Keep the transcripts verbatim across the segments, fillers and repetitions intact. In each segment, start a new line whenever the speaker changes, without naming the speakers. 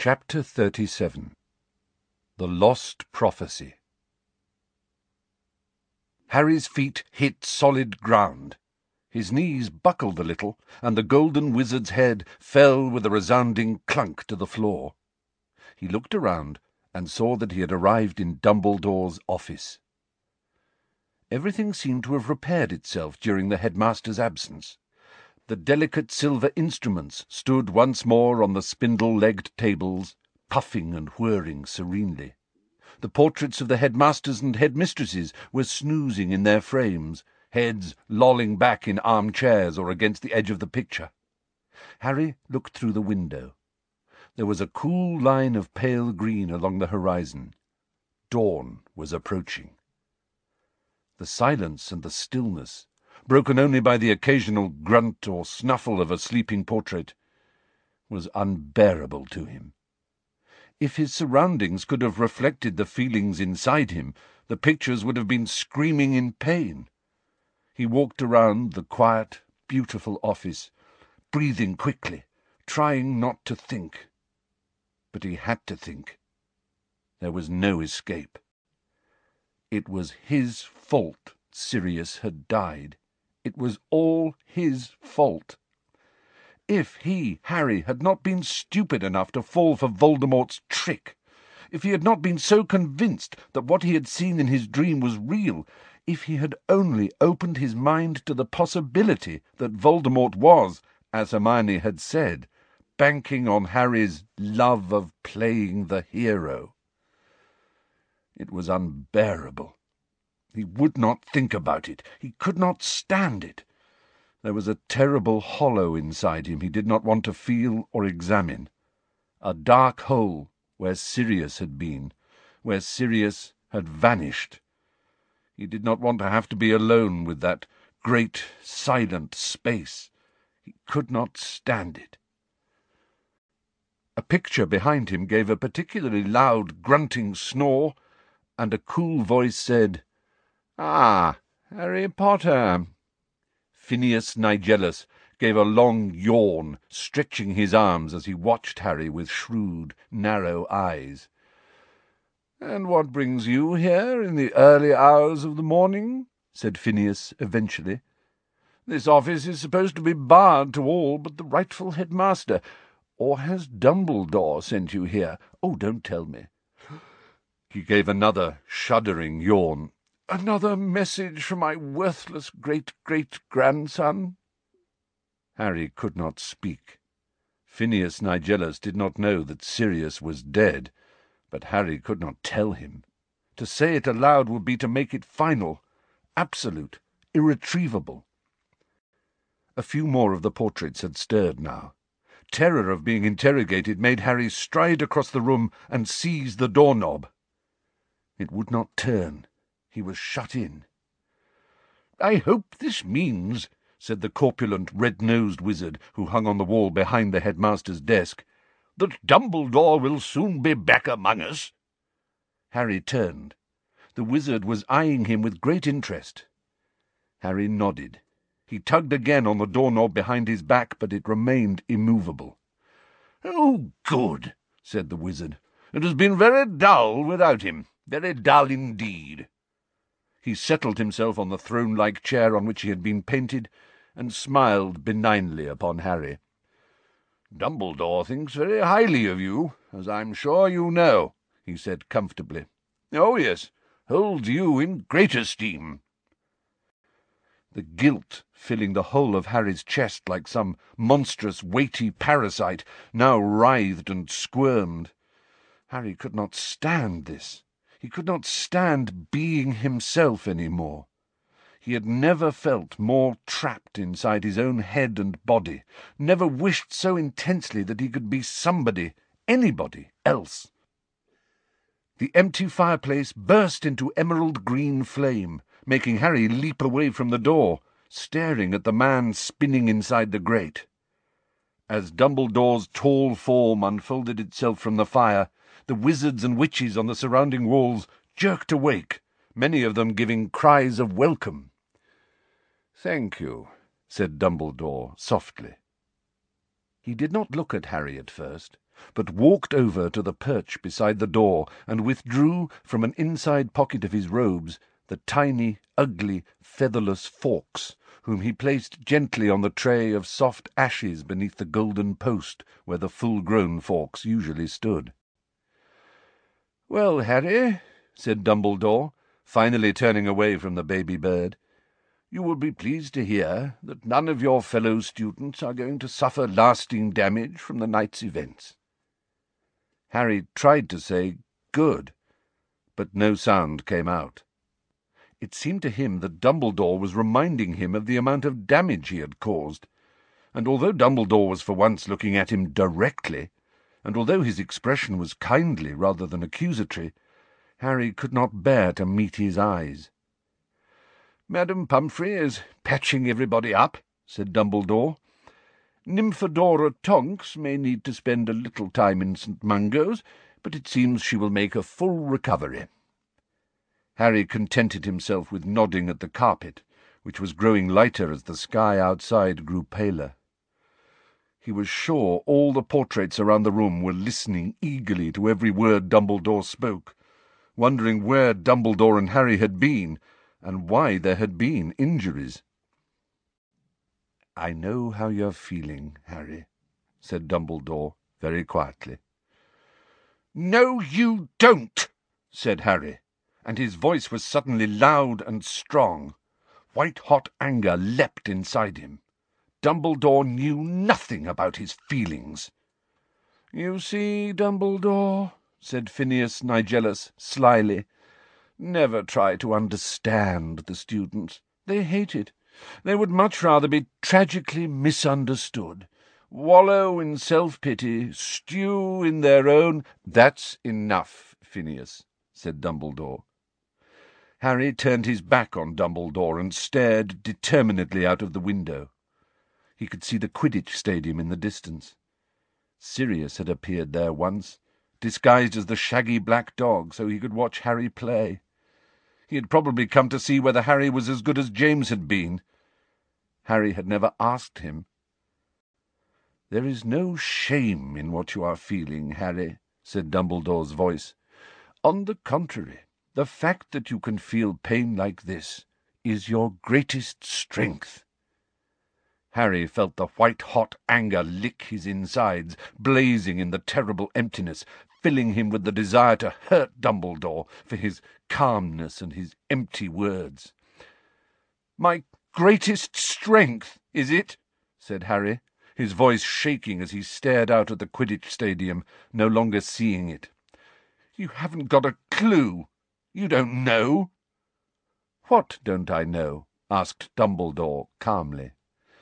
Chapter thirty-seven. The Lost Prophecy. Harry's feet hit solid ground. His knees buckled a little, and the golden wizard's head fell with a resounding clunk to the floor. He looked around and saw that he had arrived in Dumbledore's office. Everything seemed to have repaired itself during the headmaster's absence. The delicate silver instruments stood once more on the spindle-legged tables, puffing and whirring serenely. The portraits of the headmasters and headmistresses were snoozing in their frames, heads lolling back in armchairs or against the edge of the picture. Harry looked through the window. There was a cool line of pale green along the horizon. Dawn was approaching. The silence and the stillness, broken only by the occasional grunt or snuffle of a sleeping portrait, was unbearable to him. If his surroundings could have reflected the feelings inside him, the pictures would have been screaming in pain. He walked around the quiet, beautiful office, breathing quickly, trying not to think. But he had to think. There was no escape. It was his fault Sirius had died. It was all his fault. If he, Harry, had not been stupid enough to fall for Voldemort's trick, if he had not been so convinced that what he had seen in his dream was real, if he had only opened his mind to the possibility that Voldemort was, as Hermione had said, banking on Harry's love of playing the hero. It was unbearable. He would not think about it. He could not stand it. There was a terrible hollow inside him he did not want to feel or examine. A dark hole where Sirius had been, where Sirius had vanished. He did not want to have to be alone with that great, silent space. He could not stand it. A picture behind him gave a particularly loud, grunting snore, and a cool voice said, "Ah, Harry Potter." Phineas Nigellus gave a long yawn, stretching his arms as he watched Harry with shrewd, narrow eyes. "And what brings you here in the early hours of the morning?" said Phineas eventually. "This office is supposed to be barred to all but the rightful headmaster. Or has Dumbledore sent you here? Oh, don't tell me." He gave another shuddering yawn. "Another message from my worthless great-great-grandson?" Harry could not speak. Phineas Nigellus did not know that Sirius was dead, but Harry could not tell him. To say it aloud would be to make it final, absolute, irretrievable. A few more of the portraits had stirred now. Terror of being interrogated made Harry stride across the room and seize the doorknob. It would not turn. He was shut in. "I hope this means," said the corpulent, red-nosed wizard who hung on the wall behind the headmaster's desk, "that Dumbledore will soon be back among us." Harry turned. The wizard was eyeing him with great interest. Harry nodded. He tugged again on the doorknob behind his back, but it remained immovable. "Oh, good," said the wizard. "It has been very dull without him, very dull indeed." He settled himself on the throne-like chair on which he had been painted, and smiled benignly upon Harry. "Dumbledore thinks very highly of you, as I'm sure you know," he said comfortably. "Oh, yes, holds you in great esteem." The guilt filling the whole of Harry's chest like some monstrous, weighty parasite now writhed and squirmed. Harry could not stand this. He could not stand being himself any more. He had never felt more trapped inside his own head and body, never wished so intensely that he could be somebody, anybody else. The empty fireplace burst into emerald-green flame, making Harry leap away from the door, staring at the man spinning inside the grate. As Dumbledore's tall form unfolded itself from the fire, the wizards and witches on the surrounding walls jerked awake, many of them giving cries of welcome. "Thank you," said Dumbledore softly. He did not look at Harry at first, but walked over to the perch beside the door and withdrew from an inside pocket of his robes the tiny, ugly, featherless Fawkes, whom he placed gently on the tray of soft ashes beneath the golden post where the full-grown Fawkes usually stood. "Well, Harry," said Dumbledore, finally turning away from the baby bird, "you will be pleased to hear that none of your fellow students are going to suffer lasting damage from the night's events." Harry tried to say "good," but no sound came out. It seemed to him that Dumbledore was reminding him of the amount of damage he had caused, and although Dumbledore was for once looking at him directly, and although his expression was kindly rather than accusatory, Harry could not bear to meet his eyes. "Madam Pumphrey is patching everybody up," said Dumbledore. "Nymphadora Tonks may need to spend a little time in St Mungo's, but it seems she will make a full recovery." Harry contented himself with nodding at the carpet, which was growing lighter as the sky outside grew paler. He was sure all the portraits around the room were listening eagerly to every word Dumbledore spoke, wondering where Dumbledore and Harry had been, and why there had been injuries. "I know how you're feeling, Harry," said Dumbledore very quietly. "No, you don't," said Harry, and his voice was suddenly loud and strong. White-hot anger leapt inside him. Dumbledore knew nothing about his feelings. "You see, Dumbledore," said Phineas Nigellus slyly, "never try to understand the students. They hate it. They would much rather be tragically misunderstood, wallow in self-pity, stew in their own—" "That's enough, Phineas," said Dumbledore. Harry turned his back on Dumbledore and stared determinedly out of the window. He could see the Quidditch stadium in the distance. Sirius had appeared there once, disguised as the shaggy black dog, so he could watch Harry play. He had probably come to see whether Harry was as good as James had been. Harry had never asked him. "There is no shame in what you are feeling, Harry," said Dumbledore's voice. "On the contrary, the fact that you can feel pain like this is your greatest strength." Harry felt the white-hot anger lick his insides, blazing in the terrible emptiness, filling him with the desire to hurt Dumbledore for his calmness and his empty words. "My greatest strength, is it?" said Harry, his voice shaking as he stared out at the Quidditch stadium, no longer seeing it. "You haven't got a clue. You don't know." "What don't I know?" asked Dumbledore calmly.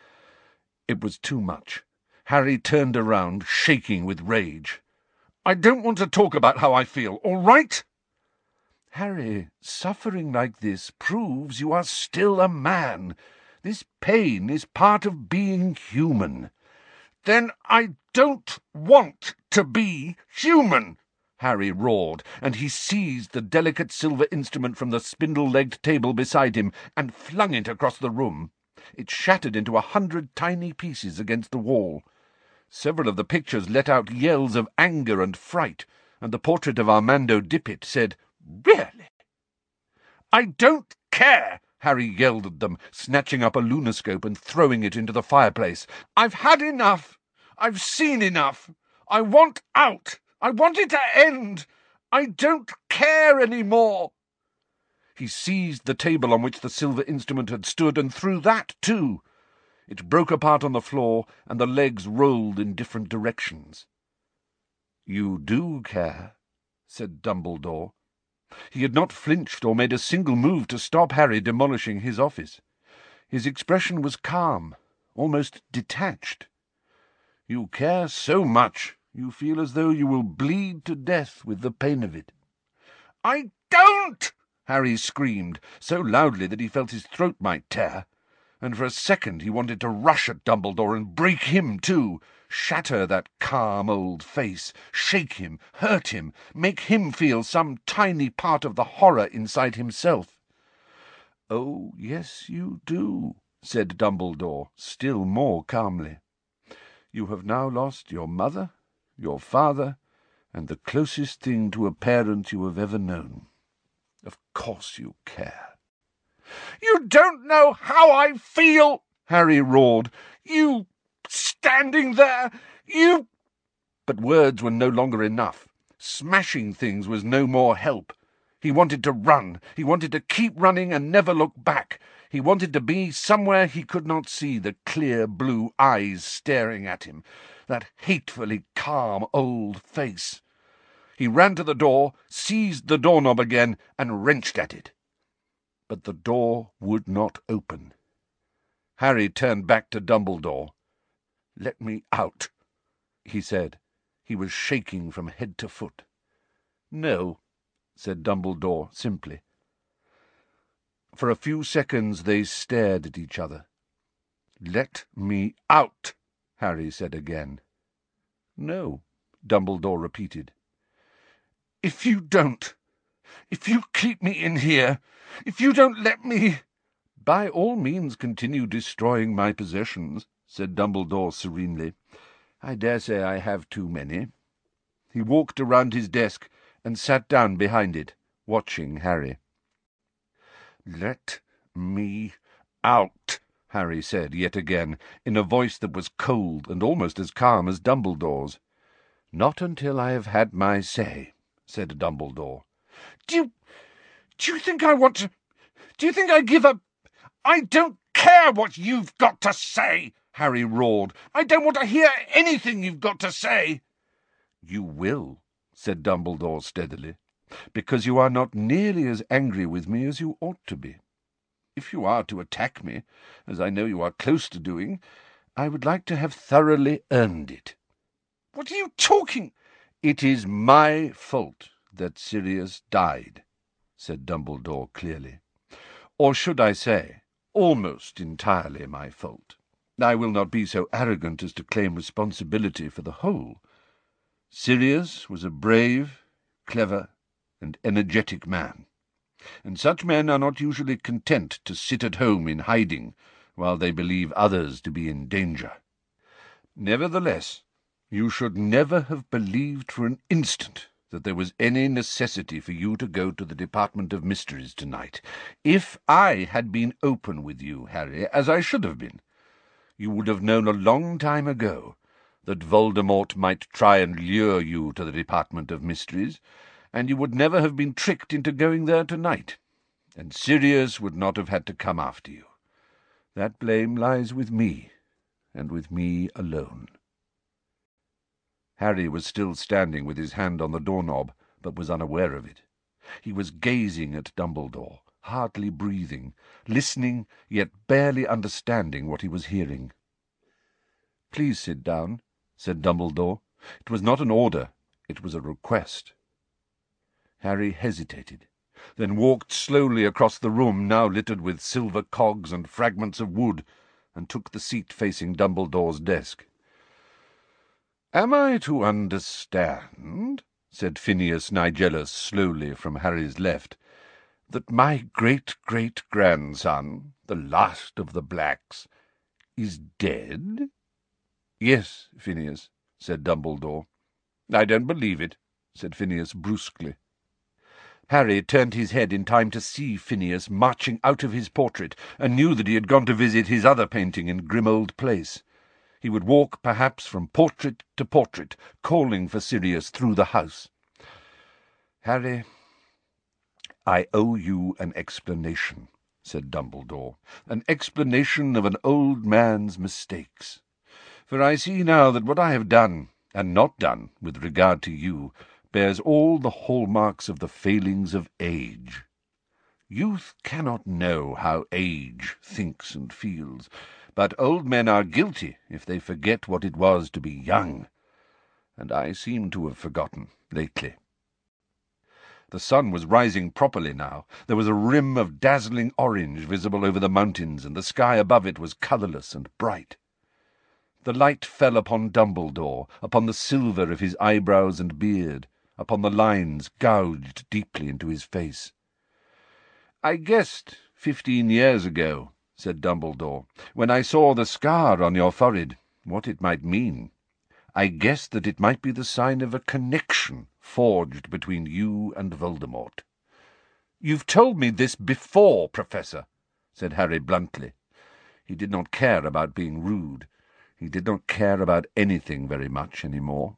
It was too much. Harry turned around, shaking with rage. "I don't want to talk about how I feel, all right?" "Harry, suffering like this proves you are still a man. This pain is part of being human." "Then I don't want to be human!" Harry roared, and he seized the delicate silver instrument from the spindle-legged table beside him and flung it across the room. It shattered into a hundred tiny pieces against the wall. Several of the pictures let out yells of anger and fright, and the portrait of Armando Dippet said, "Really?" "I don't care!" Harry yelled at them, snatching up a lunoscope and throwing it into the fireplace. "I've had enough! I've seen enough! I want out! I want it to end! I don't care any more!" He seized the table on which the silver instrument had stood and threw that too. It broke apart on the floor, and the legs rolled in different directions. "You do care," said Dumbledore. He had not flinched or made a single move to stop Harry demolishing his office. His expression was calm, almost detached. "You care so much, you feel as though you will bleed to death with the pain of it." "I don't!" Harry screamed, so loudly that he felt his throat might tear, and for a second he wanted to rush at Dumbledore and break him too, shatter that calm old face, shake him, hurt him, make him feel some tiny part of the horror inside himself. "Oh, yes, you do," said Dumbledore, still more calmly. "You have now lost your mother, your father, and the closest thing to a parent you have ever known. Of course you care." "You don't know how I feel," Harry roared. "You standing there, you—" But words were no longer enough. Smashing things was no more help. He wanted to run. He wanted to keep running and never look back. He wanted to be somewhere he could not see the clear blue eyes staring at him, that hatefully calm old face. He ran to the door, seized the doorknob again, and wrenched at it. But the door would not open. Harry turned back to Dumbledore. "Let me out," he said. He was shaking from head to foot. "No," said Dumbledore simply. For a few seconds they stared at each other. "Let me out," Harry said again. "No," Dumbledore repeated. "If you don't, if you keep me in here, if you don't let me—" "By all means continue destroying my possessions," said Dumbledore serenely. "I dare say I have too many." He walked around his desk and sat down behind it, watching Harry. "Let me out," Harry said yet again, in a voice that was cold and almost as calm as Dumbledore's. "Not until I have had my say," said Dumbledore. "Do you... do you think I want to... do you think I give a... I don't care what you've got to say," Harry roared. "I don't want to hear anything you've got to say." "You will," said Dumbledore steadily, "because you are not nearly as angry with me as you ought to be. If you are to attack me, as I know you are close to doing, I would like to have thoroughly earned it." "What are you talking—" "It is my fault that Sirius died," said Dumbledore clearly. "Or should I say, almost entirely my fault. I will not be so arrogant as to claim responsibility for the whole. Sirius was a brave, clever, and energetic man, and such men are not usually content to sit at home in hiding while they believe others to be in danger. Nevertheless, you should never have believed for an instant that there was any necessity for you to go to the Department of Mysteries tonight. If I had been open with you, Harry, as I should have been, you would have known a long time ago that Voldemort might try and lure you to the Department of Mysteries, and you would never have been tricked into going there tonight, and Sirius would not have had to come after you. That blame lies with me, and with me alone." Harry was still standing with his hand on the doorknob, but was unaware of it. He was gazing at Dumbledore, hardly breathing, listening, yet barely understanding what he was hearing. "Please sit down," said Dumbledore. It was not an order, it was a request. Harry hesitated, then walked slowly across the room, now littered with silver cogs and fragments of wood, and took the seat facing Dumbledore's desk. "Am I to understand," said Phineas Nigellus slowly from Harry's left, "that my great-great-grandson, the last of the Blacks, is dead?" "Yes, Phineas," said Dumbledore. "I don't believe it," said Phineas brusquely. Harry turned his head in time to see Phineas marching out of his portrait, and knew that he had gone to visit his other painting in Grimmauld Place. He would walk, perhaps, from portrait to portrait, calling for Sirius through the house. "Harry, I owe you an explanation," said Dumbledore, "an explanation of an old man's mistakes. For I see now that what I have done, and not done, with regard to you, bears all the hallmarks of the failings of age. Youth cannot know how age thinks and feels, but old men are guilty if they forget what it was to be young, and I seem to have forgotten lately." The sun was rising properly now. There was a rim of dazzling orange visible over the mountains, and the sky above it was colourless and bright. The light fell upon Dumbledore, upon the silver of his eyebrows and beard, upon the lines gouged deeply into his face. "I guessed fifteen years ago," said Dumbledore, "when I saw the scar on your forehead, what it might mean. I guessed that it might be the sign of a connection forged between you and Voldemort." "You've told me this before, Professor," said Harry bluntly. He did not care about being rude. He did not care about anything very much any more.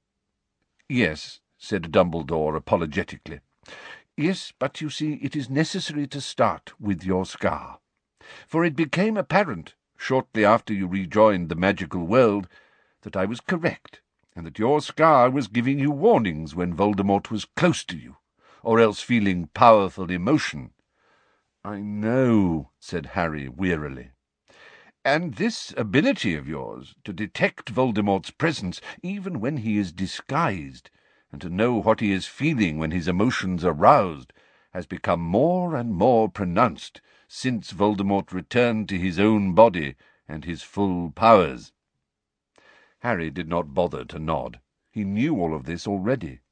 "Yes," said Dumbledore apologetically. "Yes, but you see, it is necessary to start with your scar. For it became apparent, shortly after you rejoined the magical world, that I was correct, and that your scar was giving you warnings when Voldemort was close to you, or else feeling powerful emotion." "I know," said Harry wearily. "And this ability of yours to detect Voldemort's presence even when he is disguised, and to know what he is feeling when his emotions are roused, has become more and more pronounced since Voldemort returned to his own body and his full powers." Harry did not bother to nod. He knew all of this already.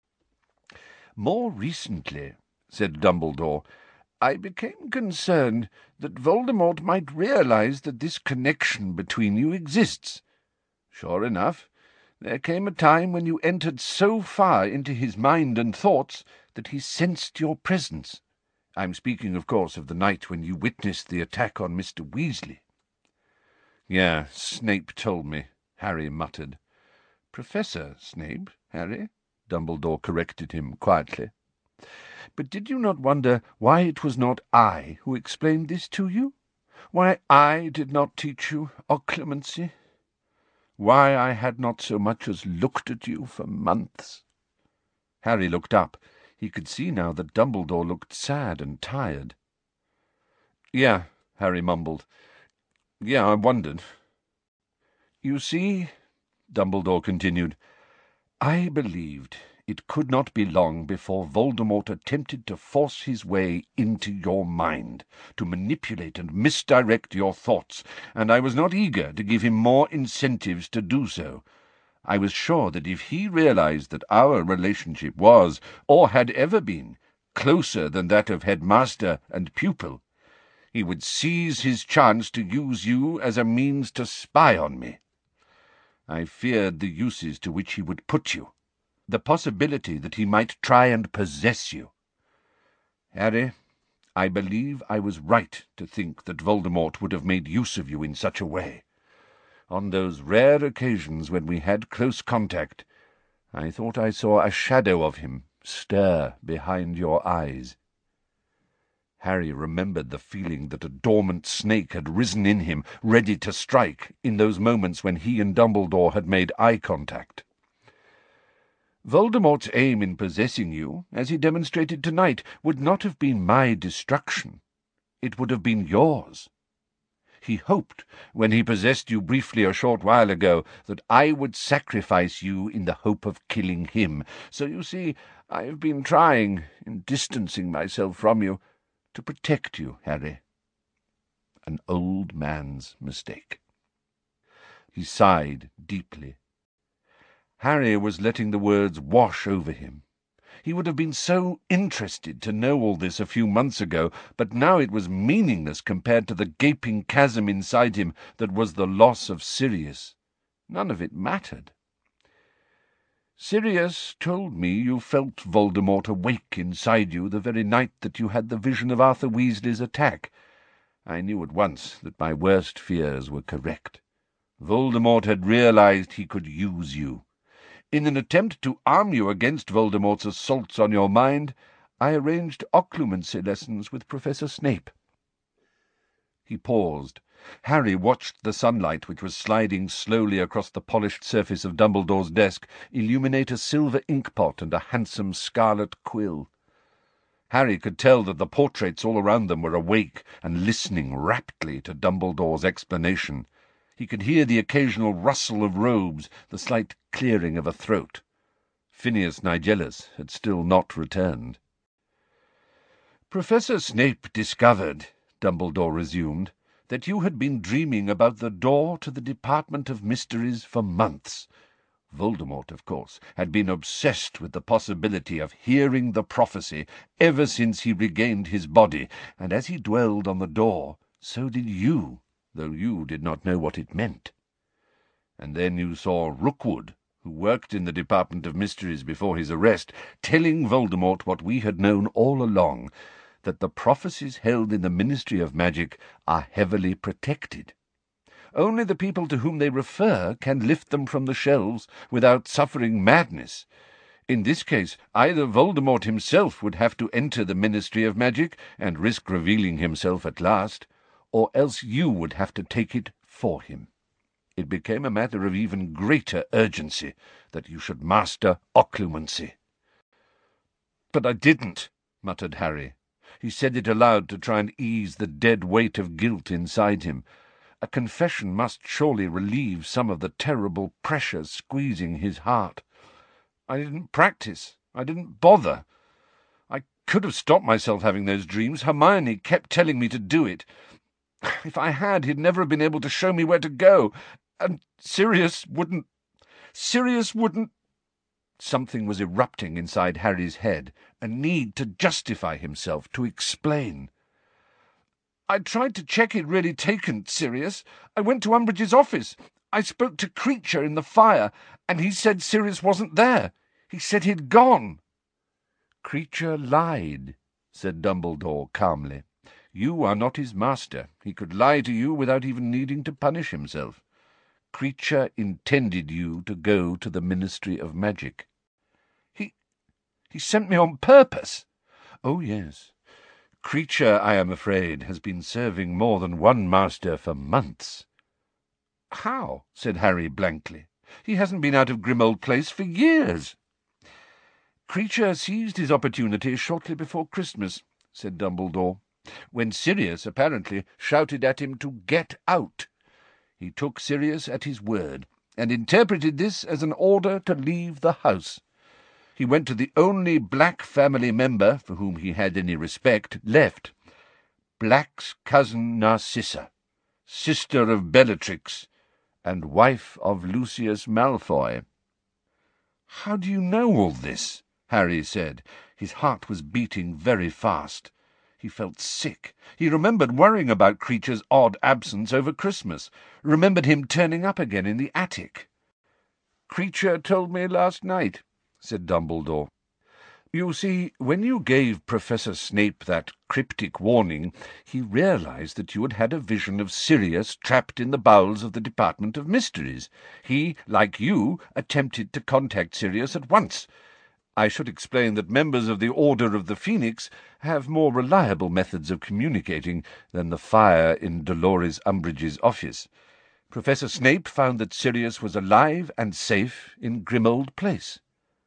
"More recently," said Dumbledore, "I became concerned that Voldemort might realize that this connection between you exists. Sure enough, there came a time when you entered so far into his mind and thoughts that he sensed your presence. I'm speaking, of course, of the night when you witnessed the attack on Mister Weasley." "Yeah, Snape told me," Harry muttered. "Professor Snape, Harry," Dumbledore corrected him quietly. "But did you not wonder why it was not I who explained this to you? Why I did not teach you occlumency? Why I had not so much as looked at you for months?" Harry looked up. He could see now that Dumbledore looked sad and tired. "Yeah," Harry mumbled. "Yeah, I wondered." "You see," Dumbledore continued, "I believed it could not be long before Voldemort attempted to force his way into your mind, to manipulate and misdirect your thoughts, and I was not eager to give him more incentives to do so. I was sure that if he realized that our relationship was, or had ever been, closer than that of headmaster and pupil, he would seize his chance to use you as a means to spy on me. I feared the uses to which he would put you, the possibility that he might try and possess you. Harry, I believe I was right to think that Voldemort would have made use of you in such a way. On those rare occasions when we had close contact, I thought I saw a shadow of him stir behind your eyes." Harry remembered the feeling that a dormant snake had risen in him, ready to strike, in those moments when he and Dumbledore had made eye contact. "Voldemort's aim in possessing you, as he demonstrated tonight, would not have been my destruction. It would have been yours. He hoped, when he possessed you briefly a short while ago, that I would sacrifice you in the hope of killing him. So you see, I have been trying, in distancing myself from you, to protect you, Harry. An old man's mistake." He sighed deeply. Harry was letting the words wash over him. He would have been so interested to know all this a few months ago, but now it was meaningless compared to the gaping chasm inside him that was the loss of Sirius. None of it mattered. "Sirius told me you felt Voldemort awake inside you the very night that you had the vision of Arthur Weasley's attack. I knew at once that my worst fears were correct. Voldemort had realized he could use you. In an attempt to arm you against Voldemort's assaults on your mind, I arranged occlumency lessons with Professor Snape." He paused. Harry watched the sunlight which was sliding slowly across the polished surface of Dumbledore's desk illuminate a silver inkpot and a handsome scarlet quill. Harry could tell that the portraits all around them were awake and listening raptly to Dumbledore's explanation. He could hear the occasional rustle of robes, the slight clearing of a throat. Phineas Nigellus had still not returned. "Professor Snape discovered," Dumbledore resumed, "that you had been dreaming about the door to the Department of Mysteries for months. Voldemort, of course, had been obsessed with the possibility of hearing the prophecy ever since he regained his body, and as he dwelled on the door, so did you, though you did not know what it meant. And then you saw Rookwood, who worked in the Department of Mysteries before his arrest, telling Voldemort what we had known all along, that the prophecies held in the Ministry of Magic are heavily protected. Only the people to whom they refer can lift them from the shelves without suffering madness. In this case, either Voldemort himself would have to enter the Ministry of Magic and risk revealing himself at last, or else you would have to take it for him. It became a matter of even greater urgency that you should master occlumency. "But I didn't," muttered Harry. He said it aloud to try and ease the dead weight of guilt inside him. A confession must surely relieve some of the terrible pressure squeezing his heart. "I didn't practice. I didn't bother. I could have stopped myself having those dreams. Hermione kept telling me to do it. If I had, he'd never have been able to show me where to go. And Sirius wouldn't... Sirius wouldn't... Something was erupting inside Harry's head, a need to justify himself, to explain. "I tried to check he'd really taken Sirius. I went to Umbridge's office. I spoke to Kreacher in the fire, and he said Sirius wasn't there. He said he'd gone." "Kreacher lied," said Dumbledore calmly. "You are not his master. He could lie to you without even needing to punish himself. Kreacher intended you to go to the Ministry of Magic." He... he sent me on purpose." "Oh, yes. Kreacher, I am afraid, has been serving more than one master for months." "How?" said Harry blankly. "He hasn't been out of Grimmauld Place for years." "Kreacher seized his opportunity shortly before Christmas," said Dumbledore, "when Sirius apparently shouted at him to get out. He took Sirius at his word, and interpreted this as an order to leave the house. He went to the only Black family member for whom he had any respect left, Black's cousin Narcissa, sister of Bellatrix, and wife of Lucius Malfoy." "How do you know all this?" Harry said. His heart was beating very fast. He felt sick. He remembered worrying about Kreacher's odd absence over Christmas, remembered him turning up again in the attic. "Kreacher told me last night," said Dumbledore. "You see, when you gave Professor Snape that cryptic warning, he realized that you had had a vision of Sirius trapped in the bowels of the Department of Mysteries. He, like you, attempted to contact Sirius at once. I should explain that members of the Order of the Phoenix have more reliable methods of communicating than the fire in Dolores Umbridge's office. Professor Snape found that Sirius was alive and safe in Grimmauld Place.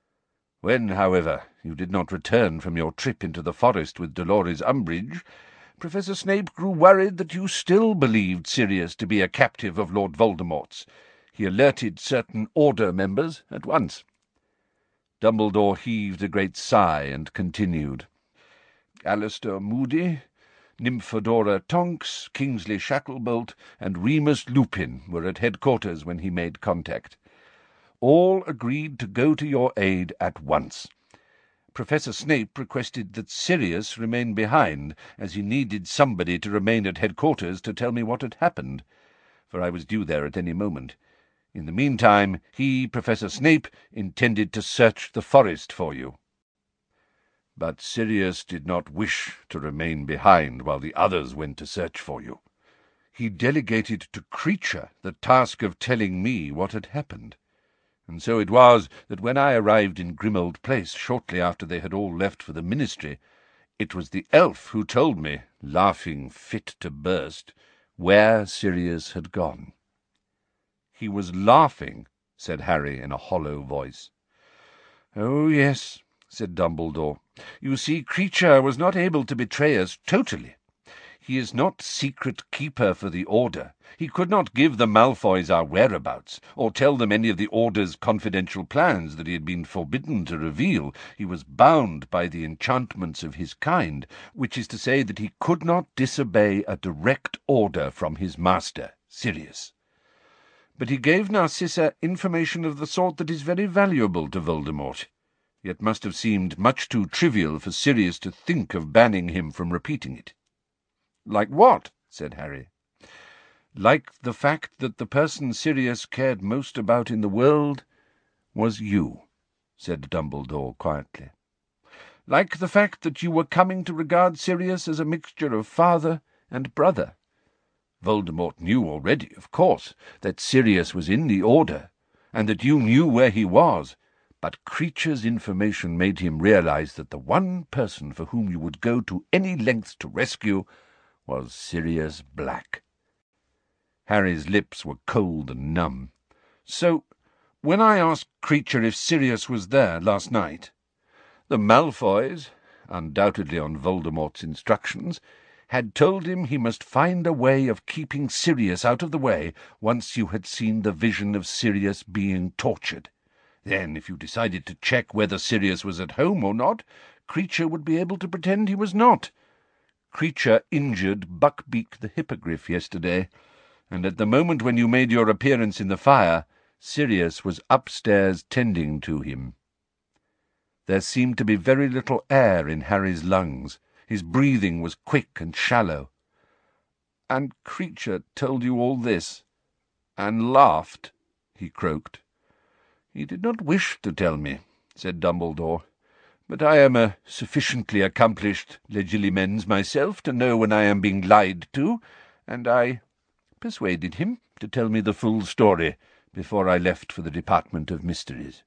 When, however, you did not return from your trip into the forest with Dolores Umbridge, Professor Snape grew worried that you still believed Sirius to be a captive of Lord Voldemort's. He alerted certain Order members at once." Dumbledore heaved a great sigh and continued. "Alistair Moody, Nymphadora Tonks, Kingsley Shacklebolt, and Remus Lupin were at headquarters when he made contact. All agreed to go to your aid at once. Professor Snape requested that Sirius remain behind, as he needed somebody to remain at headquarters to tell me what had happened, for I was due there at any moment. In the meantime, he, Professor Snape, intended to search the forest for you. But Sirius did not wish to remain behind while the others went to search for you. He delegated to Kreacher the task of telling me what had happened. And so it was that when I arrived in Grimmauld Place shortly after they had all left for the Ministry, it was the elf who told me, laughing fit to burst, where Sirius had gone." "He was laughing," said Harry in a hollow voice. "Oh, yes," said Dumbledore. "You see, Kreacher was not able to betray us totally. He is not secret keeper for the Order. He could not give the Malfoys our whereabouts, or tell them any of the Order's confidential plans that he had been forbidden to reveal. He was bound by the enchantments of his kind, which is to say that he could not disobey a direct order from his master, Sirius. But he gave Narcissa information of the sort that is very valuable to Voldemort, yet must have seemed much too trivial for Sirius to think of banning him from repeating it." "Like what?" said Harry. like the fact that the person Sirius cared most about in the world was you," said Dumbledore quietly. "Like the fact that you were coming to regard Sirius as a mixture of father and brother. Voldemort knew already, of course, that Sirius was in the Order, and that you knew where he was, but Kreacher's information made him realize that the one person for whom you would go to any lengths to rescue was Sirius Black." Harry's lips were cold and numb. "So, when I asked Kreacher if Sirius was there last night, the Malfoys, undoubtedly on Voldemort's instructions, had told him he must find a way of keeping Sirius out of the way once you had seen the vision of Sirius being tortured. Then, if you decided to check whether Sirius was at home or not, Kreacher would be able to pretend he was not. Kreacher injured Buckbeak the Hippogriff yesterday, and at the moment when you made your appearance in the fire, Sirius was upstairs tending to him." There seemed to be very little air in Harry's lungs. His breathing was quick and shallow. "And Kreacher told you all this, and laughed?" he croaked. "He did not wish to tell me," said Dumbledore, "but I am a sufficiently accomplished legilimens myself to know when I am being lied to, and I persuaded him to tell me the full story before I left for the Department of Mysteries."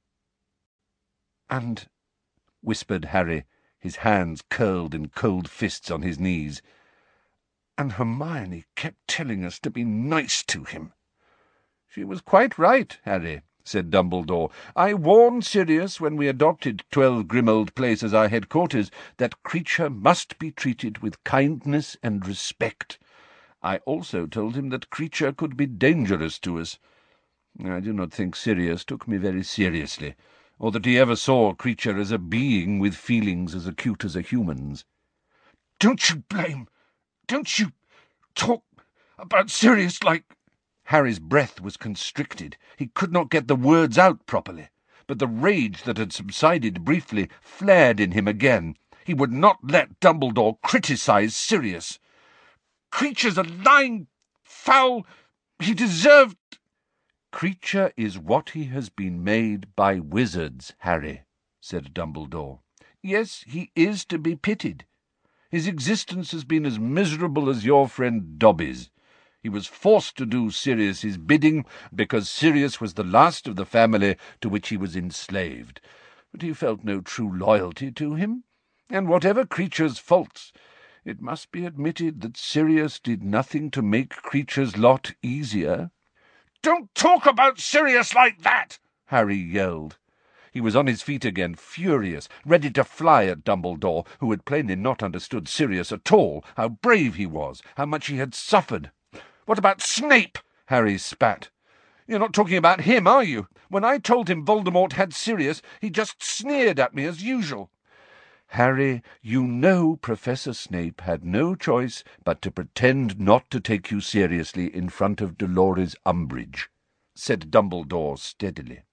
"And," whispered Harry, his hands curled in cold fists on his knees, "and Hermione kept telling us to be nice to him." "She was quite right, Harry," said Dumbledore. "I warned Sirius when we adopted Twelve Grimmauld Place as our headquarters that Kreacher must be treated with kindness and respect. I also told him that Kreacher could be dangerous to us. I do not think Sirius took me very seriously, or that he ever saw Kreacher as a being with feelings as acute as a human's." "Don't you blame... Don't you talk about Sirius like—" Harry's breath was constricted. He could not get the words out properly, but the rage that had subsided briefly flared in him again. He would not let Dumbledore criticize Sirius. "Kreacher's a lying, foul... He deserved—" "Kreacher is what he has been made by wizards, Harry," said Dumbledore. "Yes, he is to be pitied. His existence has been as miserable as your friend Dobby's. He was forced to do Sirius's bidding because Sirius was the last of the family to which he was enslaved. But he felt no true loyalty to him, and whatever Kreacher's faults, it must be admitted that Sirius did nothing to make Kreacher's lot easier." "Don't talk about Sirius like that!" Harry yelled. He was on his feet again, furious, ready to fly at Dumbledore, who had plainly not understood Sirius at all, how brave he was, how much he had suffered. "What about Snape?" Harry spat. "You're not talking about him, are you? When I told him Voldemort had Sirius, he just sneered at me as usual." "Harry, you know Professor Snape had no choice but to pretend not to take you seriously in front of Dolores Umbridge," said Dumbledore steadily.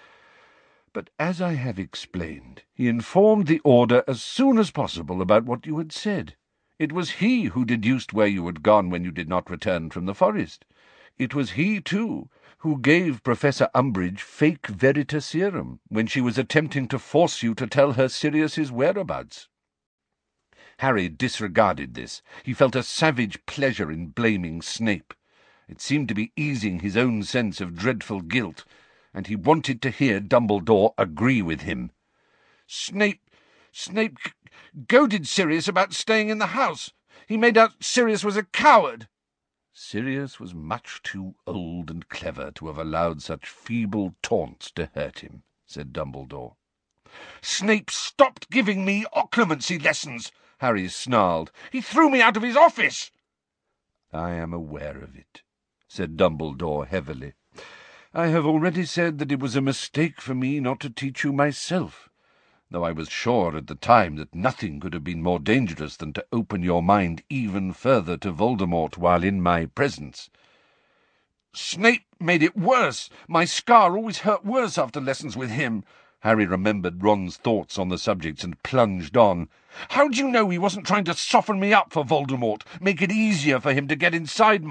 "But as I have explained, he informed the Order as soon as possible about what you had said. It was he who deduced where you had gone when you did not return from the forest. It was he, too, who gave Professor Umbridge fake Veritaserum when she was attempting to force you to tell her Sirius's whereabouts." Harry disregarded this. He felt a savage pleasure in blaming Snape. It seemed to be easing his own sense of dreadful guilt, and he wanted to hear Dumbledore agree with him. Snape... Snape goaded Sirius about staying in the house. He made out Sirius was a coward." "Sirius was much too old and clever to have allowed such feeble taunts to hurt him," said Dumbledore. "Snape stopped giving me occlumency lessons," Harry snarled. "He threw me out of his office." "I am aware of it," said Dumbledore heavily. "I have already said that it was a mistake for me not to teach you myself, though I was sure at the time that nothing could have been more dangerous than to open your mind even further to Voldemort while in my presence." "Snape made it worse. My scar always hurt worse after lessons with him." Harry remembered Ron's thoughts on the subject and plunged on. "How do you know he wasn't trying to soften me up for Voldemort, make it easier for him to get inside my—"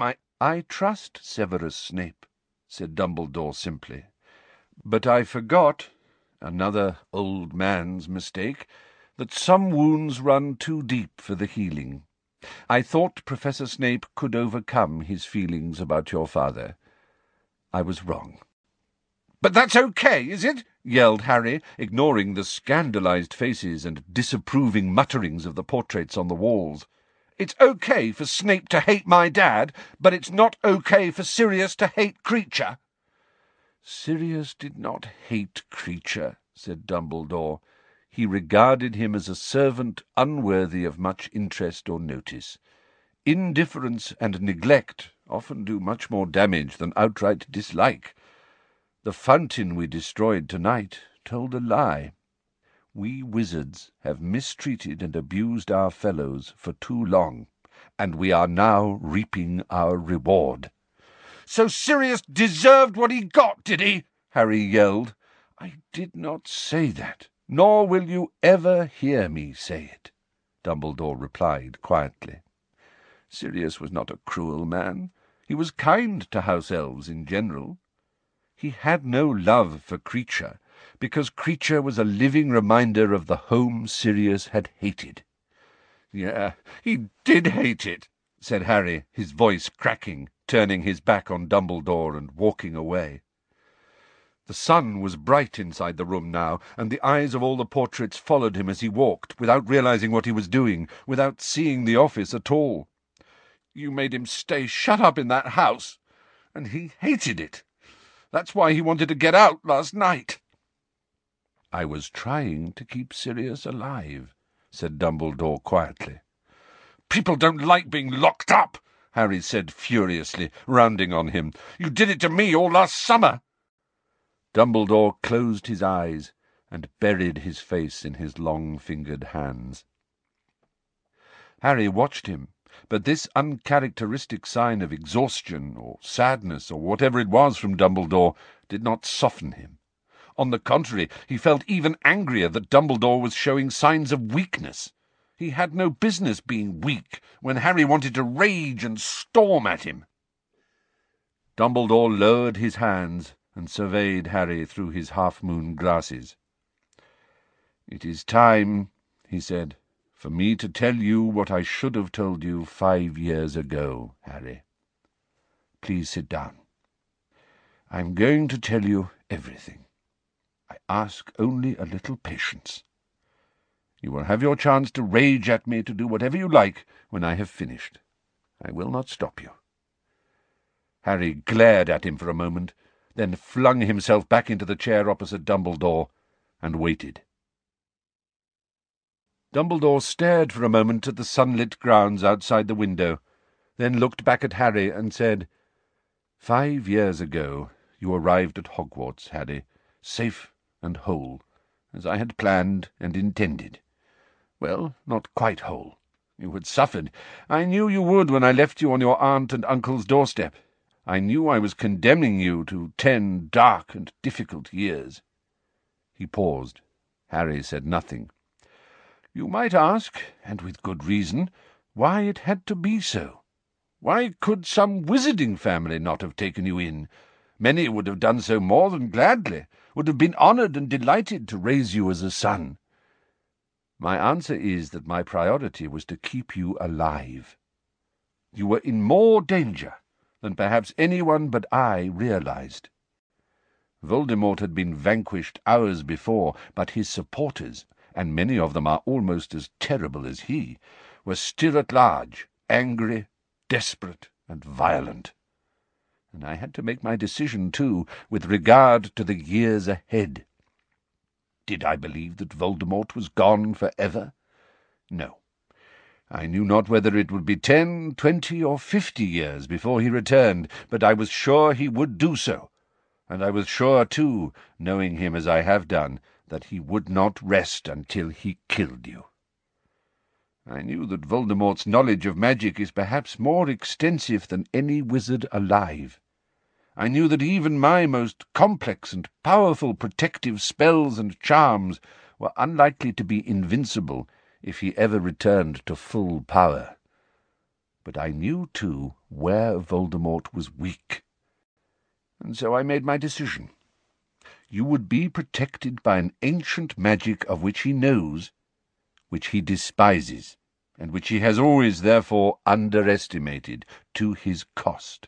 "I trust Severus Snape," said Dumbledore simply. "But I forgot, another old man's mistake, that some wounds run too deep for the healing. I thought Professor Snape could overcome his feelings about your father. I was wrong." "But that's okay, is it?" yelled Harry, ignoring the scandalized faces and disapproving mutterings of the portraits on the walls. "It's okay for Snape to hate my dad, but it's not okay for Sirius to hate Kreacher." "Sirius did not hate Kreacher," said Dumbledore. "He regarded him as a servant unworthy of much interest or notice. Indifference and neglect often do much more damage than outright dislike. The fountain we destroyed tonight told a lie. We wizards have mistreated and abused our fellows for too long, and we are now reaping our reward." "So Sirius deserved what he got, did he?" Harry yelled. "I did not say that, nor will you ever hear me say it," Dumbledore replied quietly. "Sirius was not a cruel man. He was kind to house elves in general. He had no love for Kreacher, because Kreacher was a living reminder of the home Sirius had hated." "Yeah, he did hate it," said Harry, his voice cracking, turning his back on Dumbledore and walking away. The sun was bright inside the room now, and the eyes of all the portraits followed him as he walked, without realizing what he was doing, without seeing the office at all. "You made him stay shut up in that house, and he hated it. That's why he wanted to get out last night." "I was trying to keep Sirius alive," said Dumbledore quietly. "People don't like being locked up," Harry said furiously, rounding on him. "You did it to me all last summer." Dumbledore closed his eyes and buried his face in his long-fingered hands. Harry watched him, but this uncharacteristic sign of exhaustion or sadness or whatever it was from Dumbledore did not soften him. On the contrary, he felt even angrier that Dumbledore was showing signs of weakness. He had no business being weak when Harry wanted to rage and storm at him. Dumbledore lowered his hands and surveyed Harry through his half-moon glasses. "It is time," he said, "for me to tell you what I should have told you five years ago, Harry. Please sit down. I am going to tell you everything. I ask only a little patience. You will have your chance to rage at me, to do whatever you like, when I have finished. I will not stop you." Harry glared at him for a moment, then flung himself back into the chair opposite Dumbledore and waited. Dumbledore stared for a moment at the sunlit grounds outside the window, then looked back at Harry and said, "Five years ago you arrived at Hogwarts, Harry, safe and whole, as I had planned and intended. Well, not quite whole. You had suffered. I knew you would when I left you on your aunt and uncle's doorstep. I knew I was condemning you to ten dark and difficult years." He paused. Harry said nothing. "You might ask, and with good reason, why it had to be so. Why could some wizarding family not have taken you in? Many would have done so more than gladly, would have been honoured and delighted to raise you as a son. My answer is that my priority was to keep you alive. You were in more danger than perhaps anyone but I realized. Voldemort had been vanquished hours before, but his supporters, and many of them are almost as terrible as he, were still at large, angry, desperate, and violent. And I had to make my decision, too, with regard to the years ahead. Did I believe that Voldemort was gone for ever? No. I knew not whether it would be ten, twenty, or fifty years before he returned, but I was sure he would do so, and I was sure, too, knowing him as I have done, that he would not rest until he killed you. I knew that Voldemort's knowledge of magic is perhaps more extensive than any wizard alive. I knew that even my most complex and powerful protective spells and charms were unlikely to be invincible if he ever returned to full power. But I knew, too, where Voldemort was weak. And so I made my decision. You would be protected by an ancient magic of which he knows, which he despises, and which he has always therefore underestimated to his cost.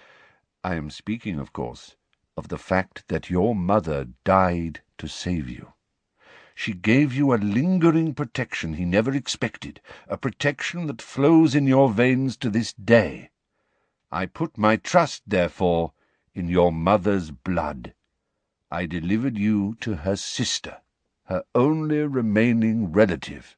I am speaking, of course, of the fact that your mother died to save you. She gave you a lingering protection he never expected, a protection that flows in your veins to this day. I put my trust, therefore, in your mother's blood. I delivered you to her sister, her only remaining relative.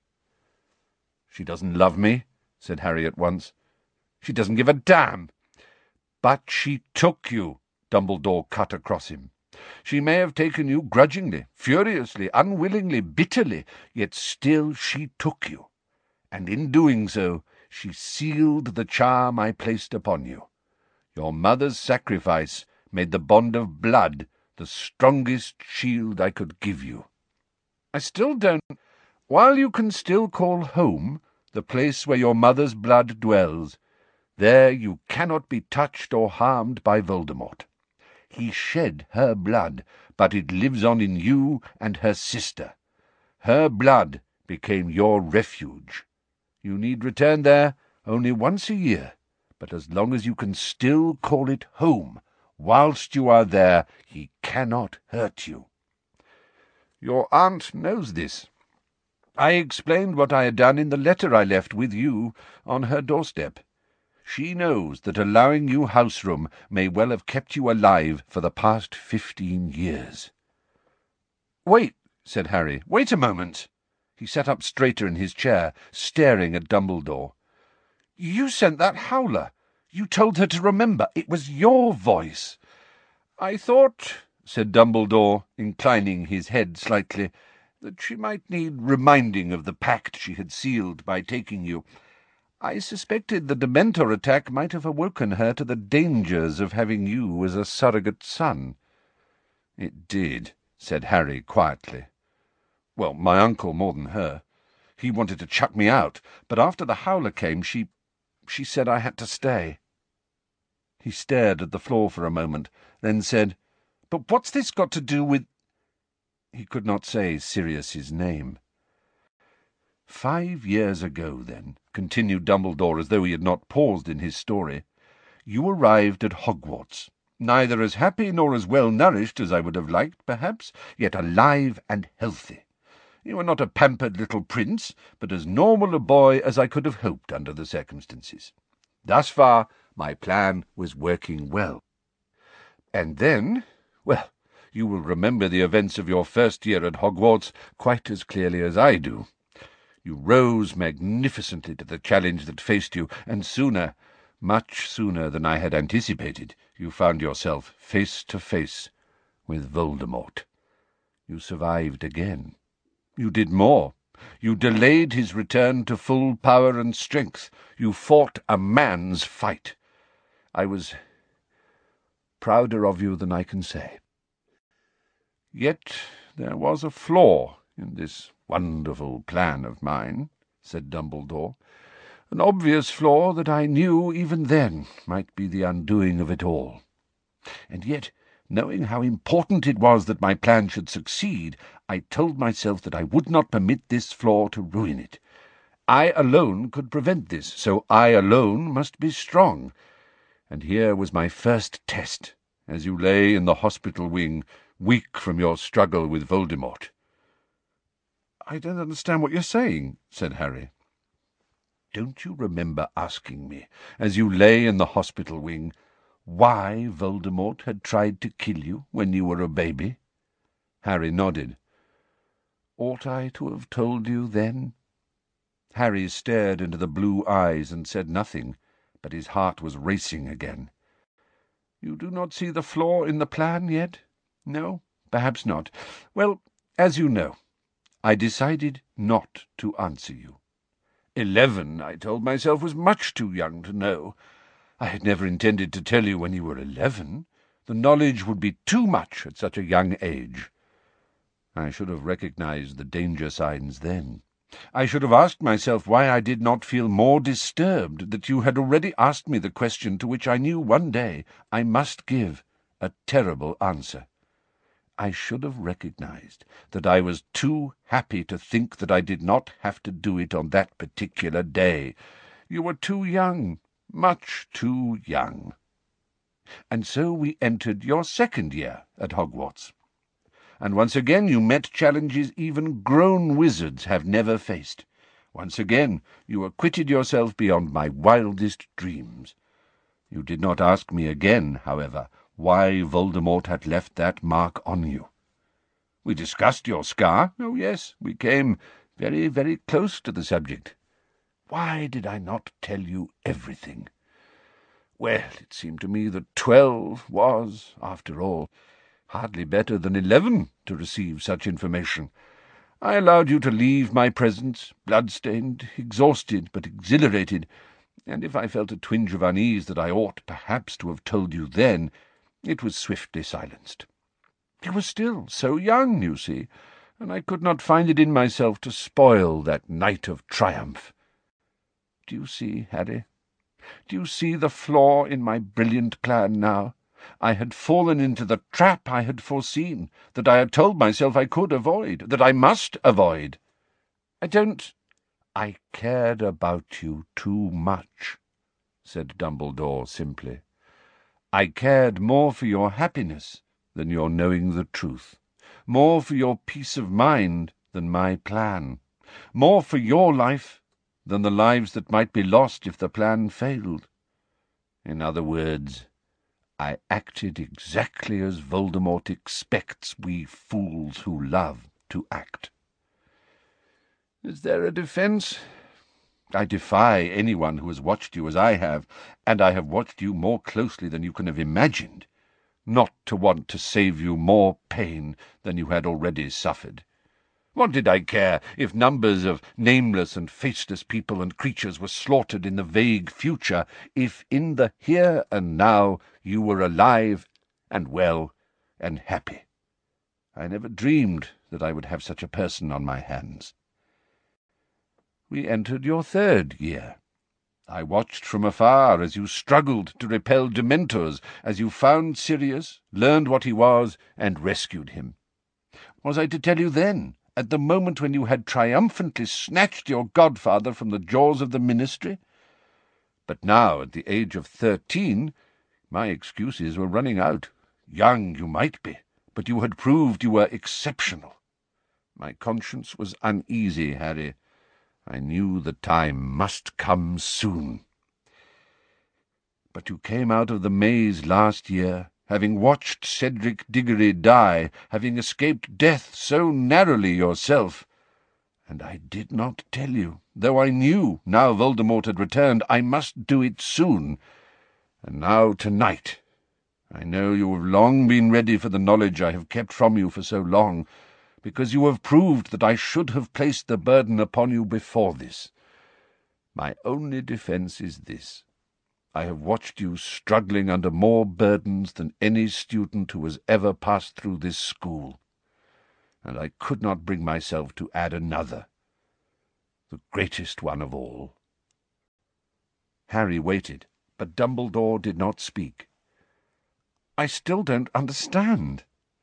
"She doesn't love me," said Harry at once. "She doesn't give a damn." "But she took you," Dumbledore cut across him. "She may have taken you grudgingly, furiously, unwillingly, bitterly, yet still she took you, and in doing so she sealed the charm I placed upon you. Your mother's sacrifice made the bond of blood the strongest shield I could give you. I still don't... While you can still call home the place where your mother's blood dwells, there you cannot be touched or harmed by Voldemort. He shed her blood, but it lives on in you and her sister. Her blood became your refuge. You need return there only once a year, but as long as you can still call it home, whilst you are there, he cannot hurt you. Your aunt knows this. I explained what I had done in the letter I left with you on her doorstep. She knows that allowing you house-room may well have kept you alive for the past fifteen years." "Wait," said Harry. "Wait a moment." He sat up straighter in his chair, staring at Dumbledore. "You sent that howler. You told her to remember. It was your voice." "I thought," said Dumbledore, inclining his head slightly, "that she might need reminding of the pact she had sealed by taking you. I suspected the Dementor attack might have awoken her to the dangers of having you as a surrogate son." "It did," said Harry quietly. "Well, my uncle more than her. He wanted to chuck me out, but after the howler came, she... she said I had to stay." He stared at the floor for a moment, then said, "But what's this got to do with—" He could not say Sirius's name. "Five years ago, then," continued Dumbledore, as though he had not paused in his story, "you arrived at Hogwarts, neither as happy nor as well-nourished as I would have liked, perhaps, yet alive and healthy. You were not a pampered little prince, but as normal a boy as I could have hoped under the circumstances. Thus far, my plan was working well. And then, well, you will remember the events of your first year at Hogwarts quite as clearly as I do. You rose magnificently to the challenge that faced you, and sooner, much sooner than I had anticipated, you found yourself face to face with Voldemort. You survived again. You did more. You delayed his return to full power and strength. You fought a man's fight. I was prouder of you than I can say. Yet there was a flaw in this wonderful plan of mine," said Dumbledore, "an obvious flaw that I knew even then might be the undoing of it all. And yet, knowing how important it was that my plan should succeed, I told myself that I would not permit this flaw to ruin it. I alone could prevent this, so I alone must be strong. And here was my first test, as you lay in the hospital wing, weak from your struggle with Voldemort." "I don't understand what you're saying," said Harry. "Don't you remember asking me, as you lay in the hospital wing, why Voldemort had tried to kill you when you were a baby?" Harry nodded. "Ought I to have told you then?" Harry stared into the blue eyes and said nothing, but his heart was racing again. "You do not see the flaw in the plan yet? No, perhaps not. Well, as you know, I decided not to answer you. Eleven, I told myself, was much too young to know. I had never intended to tell you when you were eleven. The knowledge would be too much at such a young age. I should have recognized the danger signs then. I should have asked myself why I did not feel more disturbed that you had already asked me the question to which I knew one day I must give a terrible answer. I should have recognized that I was too happy to think that I did not have to do it on that particular day. You were too young, much too young. And so we entered your second year at Hogwarts. And once again you met challenges even grown wizards have never faced. Once again you acquitted yourself beyond my wildest dreams. You did not ask me again, however, why Voldemort had left that mark on you. We discussed your scar. Oh, yes, we came very, very close to the subject. Why did I not tell you everything? Well, it seemed to me that twelve was, after all, hardly better than eleven to receive such information. I allowed you to leave my presence, blood-stained, exhausted, but exhilarated, and if I felt a twinge of unease that I ought perhaps to have told you then, it was swiftly silenced. You were still so young, you see, and I could not find it in myself to spoil that night of triumph. Do you see, Harry? Do you see the flaw in my brilliant plan now? I had fallen into the trap I had foreseen, that I had told myself I could avoid, that I must avoid. I don't— I cared about you too much, said Dumbledore simply. I cared more for your happiness than your knowing the truth, more for your peace of mind than my plan, more for your life than the lives that might be lost if the plan failed. In other words, I acted exactly as Voldemort expects we fools who love to act. Is there a defence? I defy anyone who has watched you as I have, and I have watched you more closely than you can have imagined, not to want to save you more pain than you had already suffered. What did I care if numbers of nameless and faceless people and creatures were slaughtered in the vague future, if in the here and now you were alive and well and happy? I never dreamed that I would have such a person on my hands. We entered your third year. I watched from afar as you struggled to repel Dementors, as you found Sirius, learned what he was, and rescued him. Was I to tell you then, at the moment when you had triumphantly snatched your godfather from the jaws of the Ministry? But now, at the age of thirteen, my excuses were running out. Young you might be, but you had proved you were exceptional. My conscience was uneasy, Harry. I knew the time must come soon. But you came out of the maze last year, having watched Cedric Diggory die, having escaped death so narrowly yourself. And I did not tell you, though I knew, now Voldemort had returned, I must do it soon. And now tonight, I know you have long been ready for the knowledge I have kept from you for so long, because you have proved that I should have placed the burden upon you before this. My only defence is this. I have watched you struggling under more burdens than any student who has ever passed through this school, and I could not bring myself to add another, the greatest one of all. Harry waited, but Dumbledore did not speak. I still don't understand.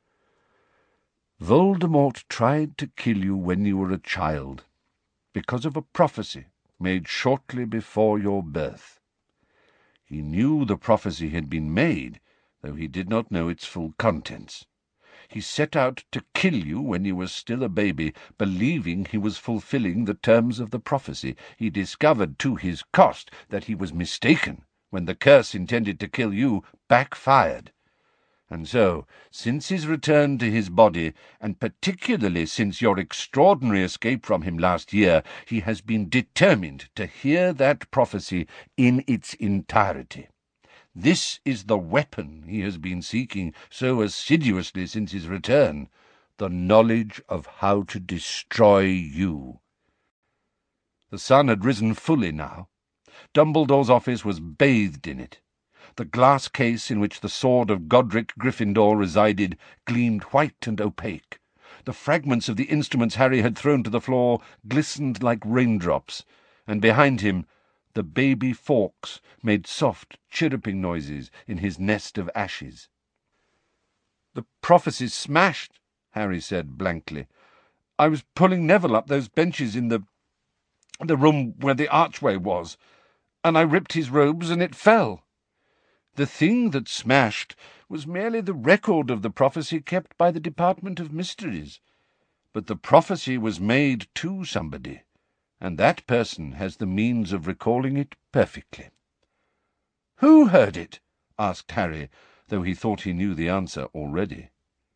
Voldemort tried to kill you when you were a child, because of a prophecy made shortly before your birth. He knew the prophecy had been made, though he did not know its full contents. He set out to kill you when you were still a baby, believing he was fulfilling the terms of the prophecy. He discovered to his cost that he was mistaken when the curse intended to kill you backfired. And so, since his return to his body, and particularly since your extraordinary escape from him last year, he has been determined to hear that prophecy in its entirety. This is the weapon he has been seeking so assiduously since his return, the knowledge of how to destroy you. The sun had risen fully now. Dumbledore's office was bathed in it. The glass case in which the sword of Godric Gryffindor resided gleamed white and opaque. The fragments of the instruments Harry had thrown to the floor glistened like raindrops, and behind him the baby Fawkes made soft, chirruping noises in his nest of ashes. "The prophecy's smashed," Harry said blankly. "I was pulling Neville up those benches in the the room where the archway was, and I ripped his robes and it fell. The thing that smashed was merely the record of the prophecy kept by the Department of Mysteries. But the prophecy was made to somebody, and that person has the means of recalling it perfectly." "Who heard it?" asked Harry, though he thought he knew the answer already.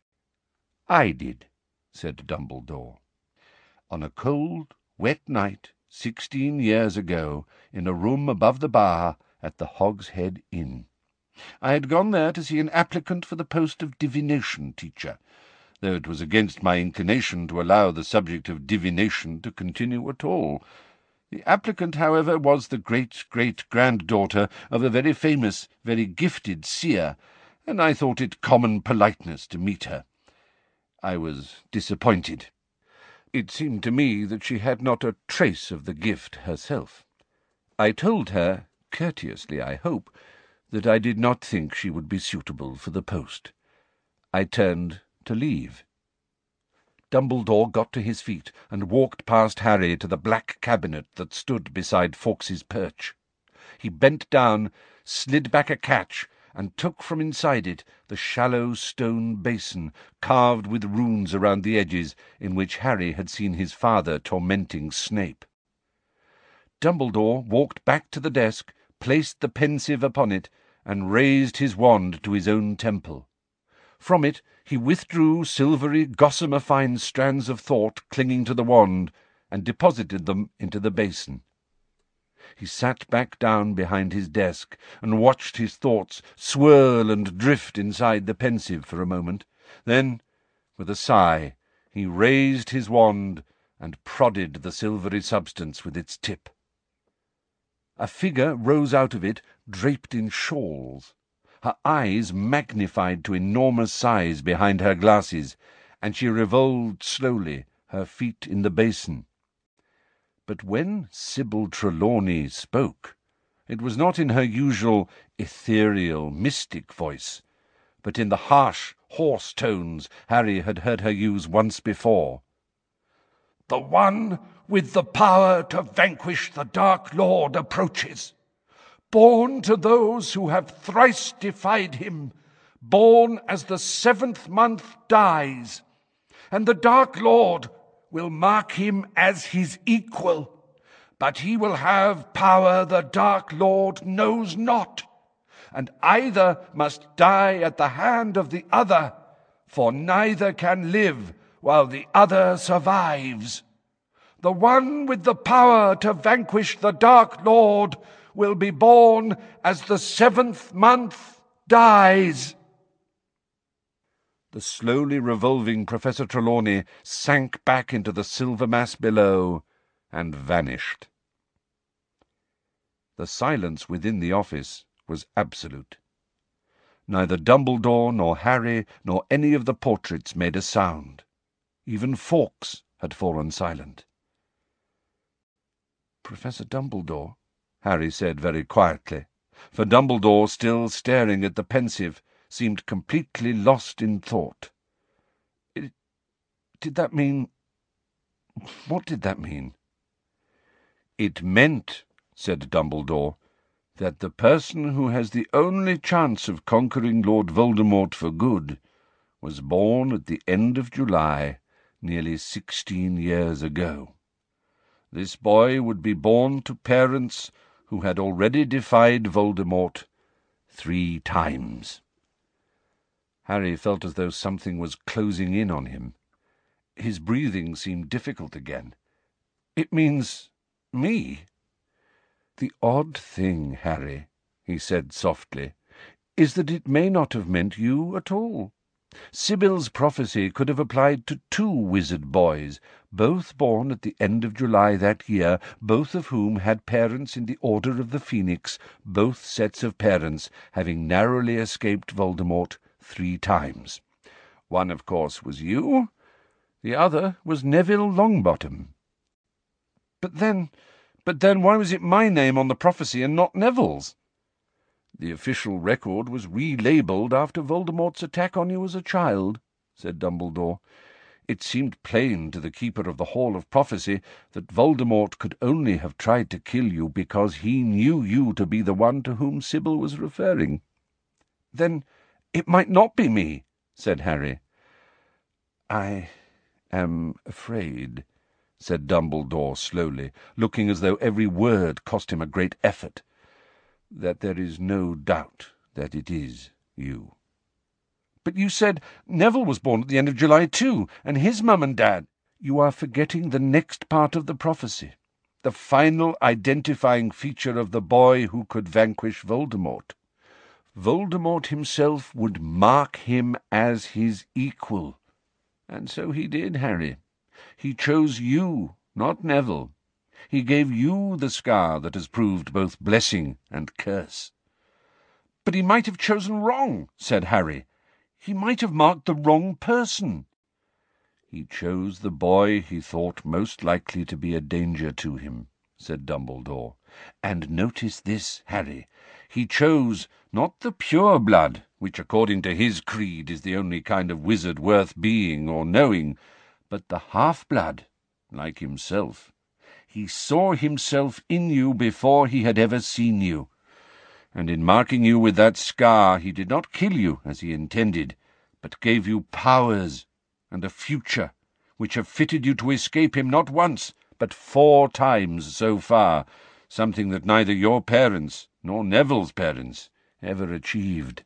"I did," said Dumbledore. "On a cold, wet night, sixteen years ago, in a room above the bar at the Hogshead Inn. I had gone there to see an applicant for the post of divination teacher, though it was against my inclination to allow the subject of divination to continue at all. The applicant, however, was the great-great-granddaughter of a very famous, very gifted seer, and I thought it common politeness to meet her. I was disappointed. It seemed to me that she had not a trace of the gift herself. I told her, courteously I hope, that I did not think she would be suitable for the post. I turned to leave." Dumbledore got to his feet and walked past Harry to the black cabinet that stood beside Fawkes's perch. He bent down, slid back a catch, and took from inside it the shallow stone basin, carved with runes around the edges, in which Harry had seen his father tormenting Snape. Dumbledore walked back to the desk, placed the pensieve upon it, and raised his wand to his own temple. From it he withdrew silvery, gossamer-fine strands of thought clinging to the wand, and deposited them into the basin. He sat back down behind his desk and watched his thoughts swirl and drift inside the pensieve for a moment. Then, with a sigh, he raised his wand and prodded the silvery substance with its tip. A figure rose out of it, draped in shawls. Her eyes magnified to enormous size behind her glasses, and she revolved slowly, her feet in the basin. But when Sybil Trelawney spoke, it was not in her usual ethereal, mystic voice, but in the harsh, hoarse tones Harry had heard her use once before. "The one with the power to vanquish the Dark Lord approaches, born to those who have thrice defied him, born as the seventh month dies, and the Dark Lord will mark him as his equal, but he will have power the Dark Lord knows not, and either must die at the hand of the other, for neither can live while the other survives. The one with the power to vanquish the Dark Lord will be born as the seventh month dies." The slowly revolving Professor Trelawney sank back into the silver mass below and vanished. The silence within the office was absolute. Neither Dumbledore nor Harry nor any of the portraits made a sound. Even Fawkes had fallen silent. "Professor Dumbledore," Harry said very quietly, for Dumbledore, still staring at the pensieve, seemed completely lost in thought. It, did that mean... What did that mean? "It meant," said Dumbledore, "that the person who has the only chance of conquering Lord Voldemort for good was born at the end of July, nearly sixteen years ago. This boy would be born to parents who had already defied Voldemort three times." Harry felt as though something was closing in on him. His breathing seemed difficult again. "It means me." "The odd thing, Harry," he said softly, "is that it may not have meant you at all. Sybil's prophecy could have applied to two wizard boys, both born at the end of July that year, both of whom had parents in the Order of the Phoenix, both sets of parents having narrowly escaped Voldemort three times. One, of course, was you, The other was Neville Longbottom. But then, but then why was it my name on the prophecy and not Neville's? The official record was relabelled after Voldemort's attack on you as a child, said Dumbledore. It seemed plain to the Keeper of the Hall of Prophecy that Voldemort could only have tried to kill you because he knew you to be the one to whom Sybil was referring. Then it might not be me, said Harry. I am afraid, said Dumbledore slowly, looking as though every word cost him a great effort, that there is no doubt that it is you. But you said Neville was born at the end of July too, and his mum and dad. You are forgetting the next part of the prophecy, the final identifying feature of the boy who could vanquish Voldemort. Voldemort himself would mark him as his equal. And so he did, Harry. He chose you, not Neville. He gave you the scar that has proved both blessing and curse. But he might have chosen wrong, said Harry. He might have marked the wrong person. He chose the boy he thought most likely to be a danger to him, said Dumbledore. And notice this, Harry. He chose not the pure blood, which according to his creed is the only kind of wizard worth being or knowing, but the half-blood, like himself. He saw himself in you before he had ever seen you. And in marking you with that scar he did not kill you as he intended, but gave you powers and a future which have fitted you to escape him not once, but four times so far, something that neither your parents nor Neville's parents ever achieved.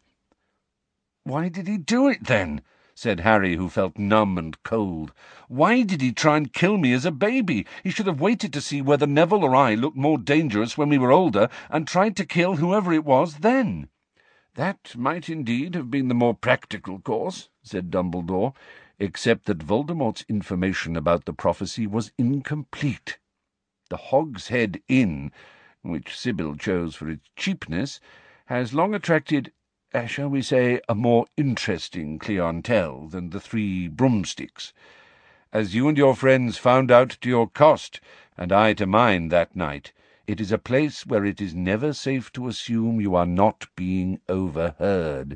"Why did he do it, then?" said Harry, who felt numb and cold. "Why did he try and kill me as a baby? He should have waited to see whether Neville or I looked more dangerous when we were older, and tried to kill whoever it was then." "That might indeed have been the more practical course," said Dumbledore, except that Voldemort's information about the prophecy was incomplete. The Hogshead Inn, which Sybil chose for its cheapness, has long attracted, Uh, shall we say, a more interesting clientele than the Three Broomsticks, as you and your friends found out to your cost, and I to mine that night. It is a place where it is never safe to assume you are not being overheard.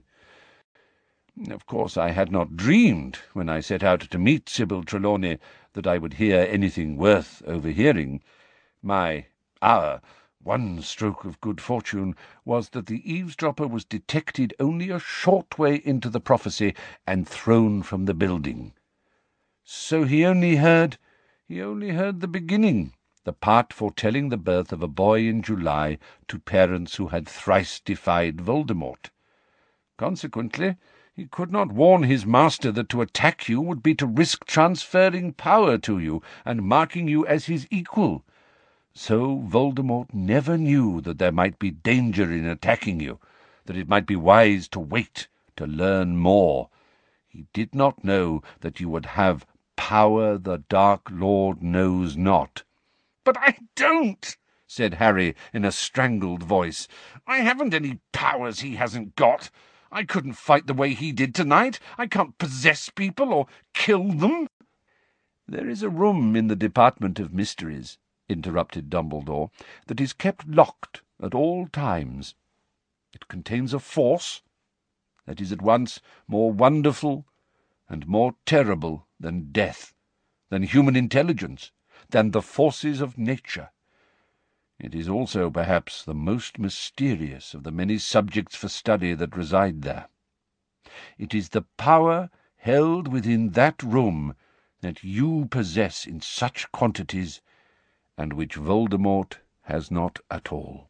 Of course, I had not dreamed, when I set out to meet Sybil Trelawney, that I would hear anything worth overhearing. My hour, one stroke of good fortune, was that the eavesdropper was detected only a short way into the prophecy and thrown from the building. So he only heard, he only heard the beginning, the part foretelling the birth of a boy in July to parents who had thrice defied Voldemort. Consequently, he could not warn his master that to attack you would be to risk transferring power to you and marking you as his equal. So Voldemort never knew that there might be danger in attacking you, that it might be wise to wait to learn more. He did not know that you would have power the Dark Lord knows not. "But I don't," said Harry in a strangled voice. "I haven't any powers he hasn't got. I couldn't fight the way he did tonight. I can't possess people or kill them." "There is a room in the Department of Mysteries," interrupted Dumbledore, "that is kept locked at all times. It contains a force that is at once more wonderful and more terrible than death, than human intelligence, than the forces of nature. It is also, perhaps, the most mysterious of the many subjects for study that reside there. It is the power held within that room that you possess in such quantities, and which Voldemort has not at all.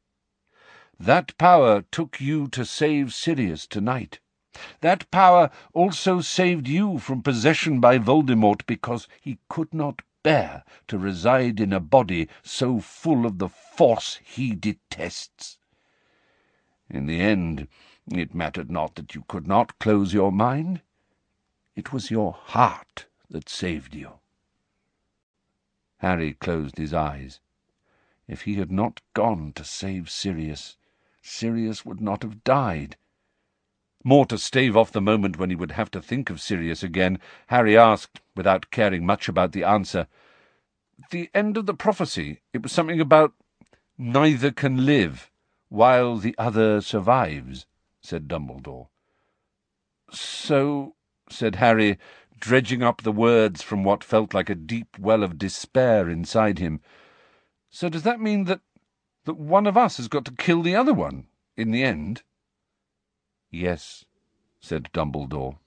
That power took you to save Sirius tonight. That power also saved you from possession by Voldemort, because he could not bear to reside in a body so full of the force he detests. In the end, it mattered not that you could not close your mind. It was your heart that saved you." Harry closed his eyes. If he had not gone to save Sirius, Sirius would not have died. More to stave off the moment when he would have to think of Sirius again, Harry asked, without caring much about the answer, "The end of the prophecy, it was something about neither can live, while the other survives," said Dumbledore. "So," said Harry, dredging up the words from what felt like a deep well of despair inside him, "so does that mean that, that one of us has got to kill the other one, in the end?" "Yes," said Dumbledore.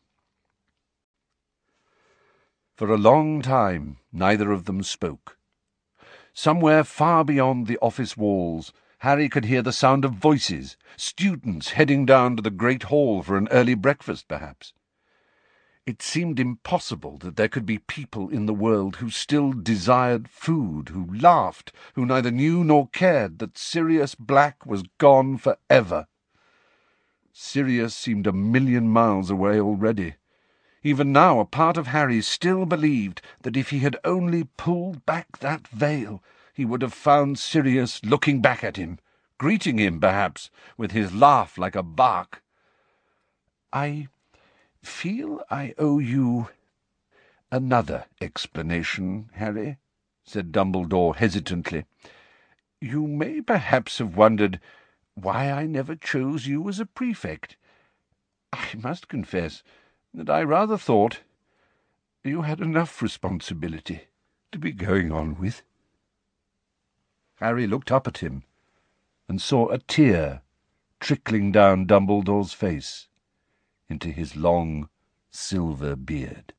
For a long time neither of them spoke. Somewhere far beyond the office walls, Harry could hear the sound of voices, students heading down to the great hall for an early breakfast, perhaps. It seemed impossible that there could be people in the world who still desired food, who laughed, who neither knew nor cared that Sirius Black was gone for ever. Sirius seemed a million miles away already. Even now a part of Harry still believed that if he had only pulled back that veil, he would have found Sirius looking back at him, greeting him, perhaps, with his laugh like a bark. "I feel I owe you another explanation, Harry," said Dumbledore hesitantly. "You may perhaps have wondered why I never chose you as a prefect. I must confess that I rather thought you had enough responsibility to be going on with." Harry looked up at him and saw a tear trickling down Dumbledore's face into his long silver beard.